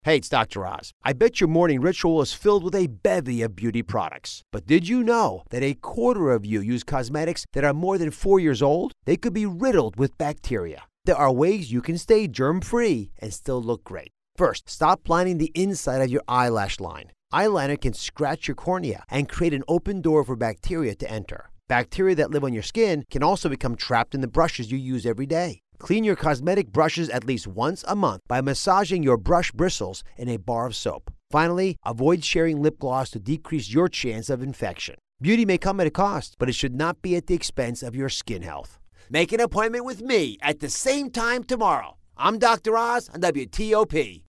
Hey, it's Dr. Oz. I bet your morning ritual is filled with a bevy of beauty products. But did you know that a quarter of you use cosmetics that are more than 4 years old? They could be riddled with bacteria. There are ways you can stay germ-free and still look great. First, stop lining the inside of your eyelash line. Eyeliner can scratch your cornea and create an open door for bacteria to enter. Bacteria that live on your skin can also become trapped in the brushes you use every day. Clean your cosmetic brushes at least once a month by massaging your brush bristles in a bar of soap. Finally, avoid sharing lip gloss to decrease your chance of infection. Beauty may come at a cost, but it should not be at the expense of your skin health. Make an appointment with me at the same time tomorrow. I'm Dr. Oz on WTOP.